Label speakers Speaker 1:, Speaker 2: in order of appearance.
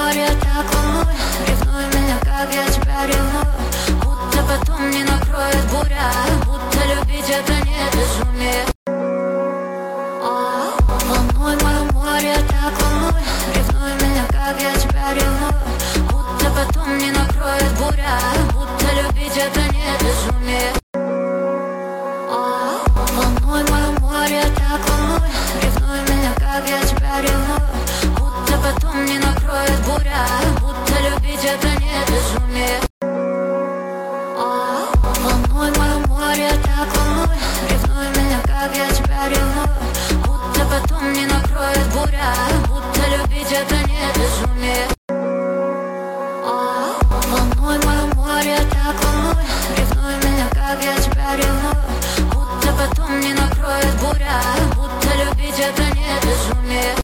Speaker 1: море так волнуй, ревнуй меня, как я тебя ревную. Будто потом не накроет буря, будто любить это не безумие. Волнуй мое море так волнуй, ревнуй меня, как я тебя ревную. Будто потом не накроет буря, будто любить это не безумие. Волнуй мое море так волнуй, ревнуй меня, как я тебя ревную. Будто потом не накроет буря, будто любить это не безумие. Волнуй мое море так волнуй, ревнуй меня, как я тебя ревную. Будто потом не накроет буря, будто любить это не